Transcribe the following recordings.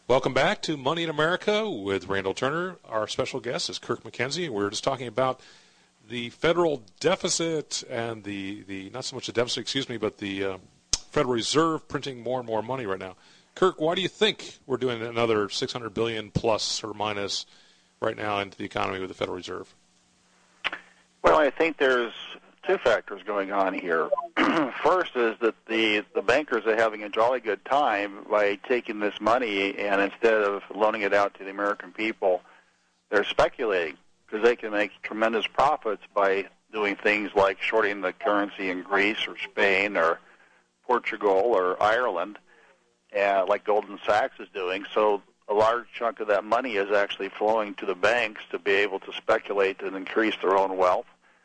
Welcome back to Money in America with Randall Turner. Our special guest is Kirk McKenzie. We're just talking about the federal deficit and the not so much the deficit, but the Federal Reserve printing more and more money right now. Kirk, why do you think we're doing another $600 billion plus or minus right now into the economy with the Federal Reserve? Well, I think there's two factors going on here. First is that the bankers are having a jolly good time by taking this money, and instead of loaning it out to the American people, they're speculating because they can make tremendous profits by doing things like shorting the currency in Greece or Spain or Portugal or Ireland, like Goldman Sachs is doing. So a large chunk of that money is actually flowing to the banks to be able to speculate and increase their own wealth.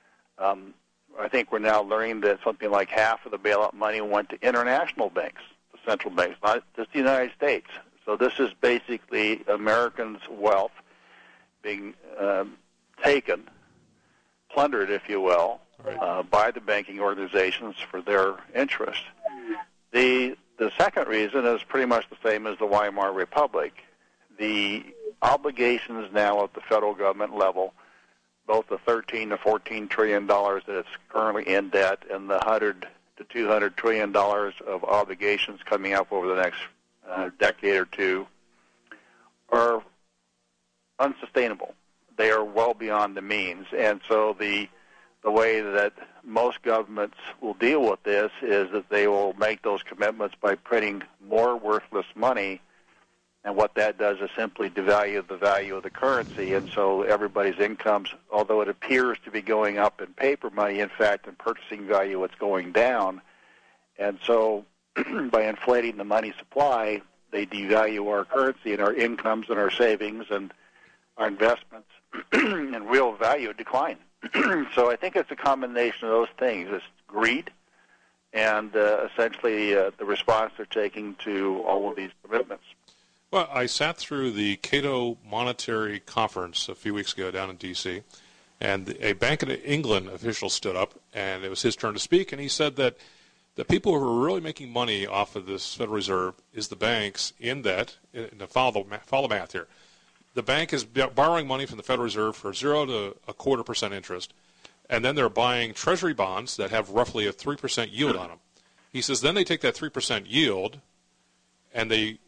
I think we're now learning that something like half of the bailout money went to international banks, the central banks, not just the United States. So this is basically Americans' wealth being taken, plundered, if you will, by the banking organizations for their interest. The second reason is pretty much the same as the Weimar Republic. The obligations now at the federal government level, both the $13 to $14 trillion that it's currently in debt and the $100 to $200 trillion of obligations coming up over the next decade or two, are unsustainable. They are well beyond the means. And so the way that most governments will deal with this is that they will make those commitments by printing more worthless money, and what that does is simply devalue the value of the currency. And so everybody's incomes, although it appears to be going up in paper money, in fact, in purchasing value, it's going down. And so by inflating the money supply, they devalue our currency, and our incomes and our savings and our investments and real value decline. So I think it's a combination of those things. It's greed and essentially the response they're taking to all of these commitments. Well, I sat through the Cato Monetary Conference a few weeks ago down in D.C., and a Bank of England official stood up, and it was his turn to speak, and he said that the people who are really making money off of this Federal Reserve is the banks, in that, follow the math here, the bank is borrowing money from the Federal Reserve for 0 to 0.25% interest, and then they're buying Treasury bonds that have roughly a 3% yield on them. He says then they take that 3% yield, and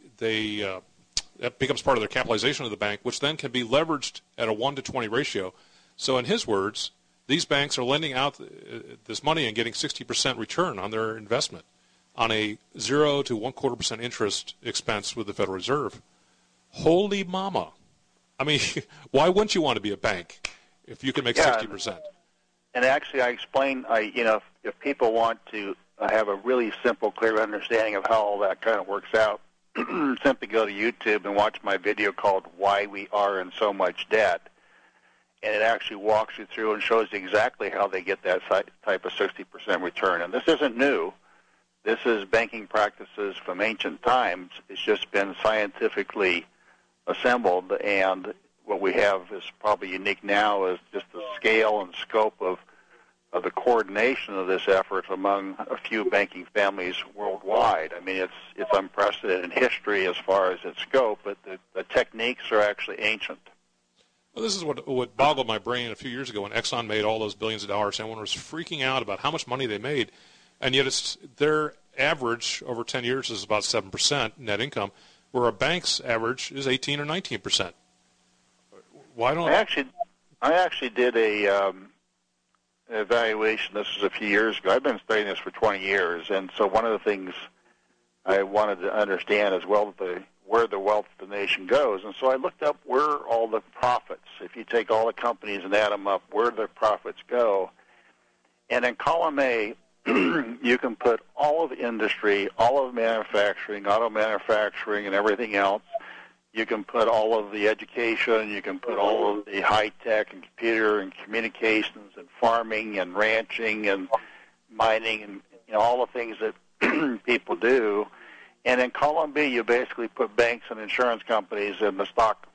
that becomes part of their capitalization of the bank, which then can be leveraged at a 1 to 20 ratio. So in his words, these banks are lending out this money and getting 60% return on their investment on a 0 to 1/4% interest expense with the Federal Reserve. Holy mama. I mean, why wouldn't you want to be a bank if you can make 60%? And actually, I explain, if people want to have a really simple, clear understanding of how all that kind of works out, simply go to YouTube and watch my video called Why We Are in So Much Debt. And it actually walks you through and shows you exactly how they get that type of 60% return. And this isn't new. This is banking practices from ancient times. It's just been scientifically assembled, and what we have is probably unique now is just the scale and scope of the coordination of this effort among a few banking families worldwide. I mean, it's unprecedented in history as far as its scope, but the techniques are actually ancient. Well, this is what boggled my brain a few years ago when Exxon made all those billions of dollars. Everyone was freaking out about how much money they made, and yet their average over 10 years is about 7% net income, where a bank's average is 18 or 19%. Why don't I actually did a evaluation. This was a few years ago. I've been studying this for 20 years, and so one of the things I wanted to understand as well where the wealth of the nation goes. And so I looked up where all the profits, if you take all the companies and add them up, where the profits go. And in column A, you can put all of industry, all of manufacturing, auto manufacturing, and everything else. You can put all of the education. You can put all of the high-tech and computer and communications and farming and ranching and mining and all the things that people do. And in column B, you basically put banks and insurance companies and the stock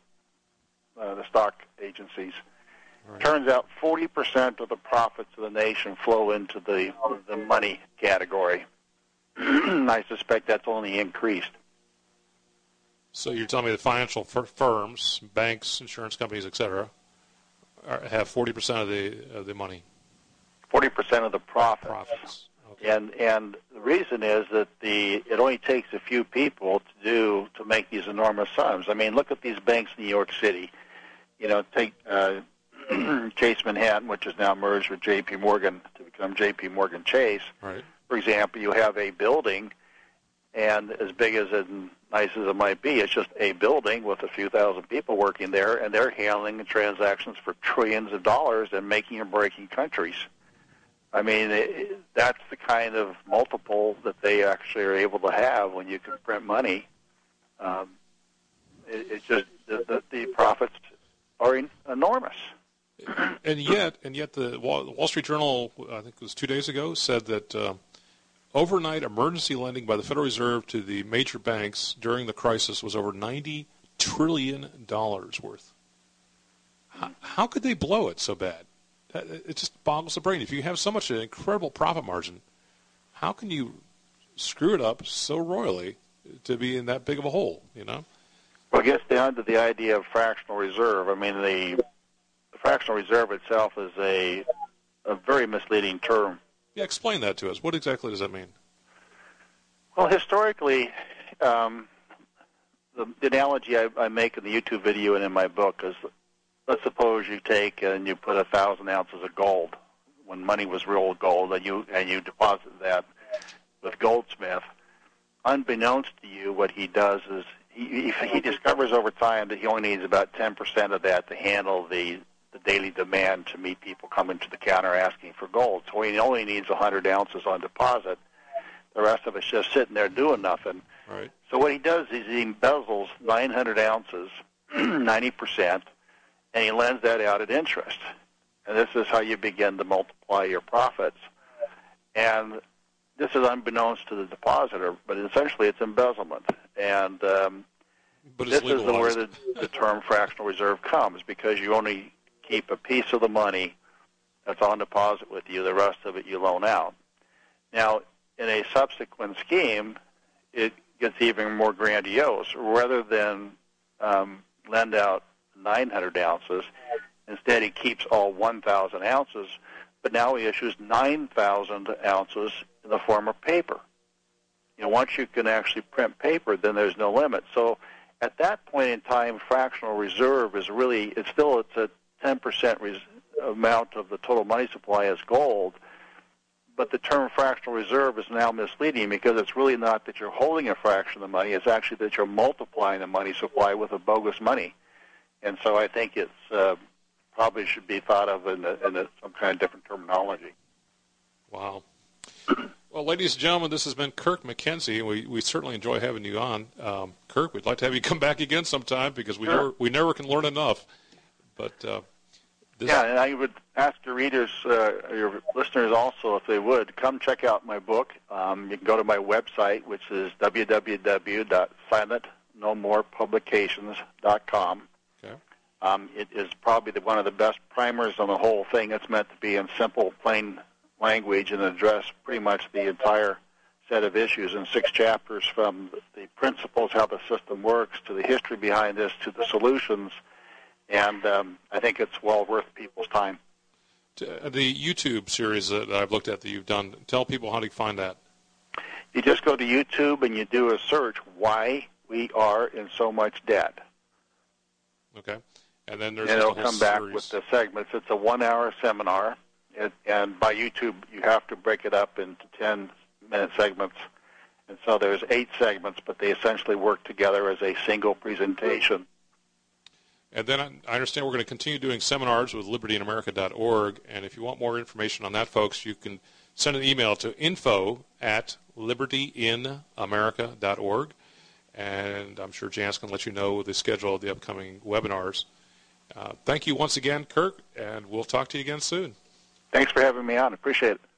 agencies. Right. Turns out 40% of the profits of the nation flow into the money category. I suspect that's only increased. So you're telling me that financial firms, banks, insurance companies, etc., have 40% of the money. 40% of the profits. Okay. And the reason is that it only takes a few people to make these enormous sums. I mean, look at these banks in New York City. Take Chase Manhattan, which is now merged with J.P. Morgan to become J.P. Morgan Chase. Right. For example, you have a building, and as big as and nice as it might be, it's just a building with a few thousand people working there, and they're handling the transactions for trillions of dollars and making and breaking countries. I mean, that's the kind of multiple that they actually are able to have when you can print money. It's just the profits are enormous. And yet the Wall Street Journal, I think it was 2 days ago, said that overnight emergency lending by the Federal Reserve to the major banks during the crisis was over $90 trillion worth. How could they blow it so bad? It just boggles the brain. If you have so much an incredible profit margin, how can you screw it up so royally to be in that big of a hole, Well, it gets down to the idea of fractional reserve. I mean, the fractional reserve itself is a very misleading term. Yeah, explain that to us. What exactly does that mean? Well, historically, the analogy I make in the YouTube video and in my book is, let's suppose you take and you put 1,000 ounces of gold when money was real gold, and you deposit that with Goldsmith. Unbeknownst to you, what he does is he discovers over time that he only needs about 10% of that to handle the daily demand to meet people coming to the counter asking for gold. So he only needs 100 ounces on deposit. The rest of it's just sitting there doing nothing. Right. So what he does is he embezzles 900 ounces, 90%, and he lends that out at interest. And this is how you begin to multiply your profits. And this is unbeknownst to the depositor, but essentially it's embezzlement. And this is where the term fractional reserve comes, because you only keep a piece of the money that's on deposit with you. The rest of it you loan out. Now, in a subsequent scheme, it gets even more grandiose. Rather than lend out 900 ounces, instead he keeps all 1,000 ounces, but now he issues 9,000 ounces in the form of paper. Once you can actually print paper, then there's no limit. So at that point in time, fractional reserve is really, it's a 10% amount of the total money supply as gold, but the term fractional reserve is now misleading, because it's really not that you're holding a fraction of the money, it's actually that you're multiplying the money supply with a bogus money. And so I think it's probably should be thought of in some kind of different terminology. Wow. Well, ladies and gentlemen, this has been Kirk McKenzie. We certainly enjoy having you on. Kirk, we'd like to have you come back again sometime, because we never can learn enough. But yeah, and I would ask your readers, your listeners also, if they would, come check out my book. You can go to my website, which is www.silentnomorepublications.com. Okay. It is probably one of the best primers on the whole thing. It's meant to be in simple, plain language and address pretty much the entire set of issues in 6 chapters, from the principles, how the system works, to the history behind this, to the solutions. And I think it's well worth people's time. The YouTube series that I've looked at that you've done, tell people how to find that. You just go to YouTube and you do a search, Why We Are in So Much Debt. Okay. And then there's it'll come back with the segments. It's a 1-hour seminar. And by YouTube, you have to break it up into 10-minute segments. And so there's 8 segments, but they essentially work together as a single presentation. And then I understand we're going to continue doing seminars with libertyinamerica.org. And if you want more information on that, folks, you can send an email to info@libertyinamerica.org. And I'm sure Jan's can let you know the schedule of the upcoming webinars. Thank you once again, Kirk, and we'll talk to you again soon. Thanks for having me on. Appreciate it.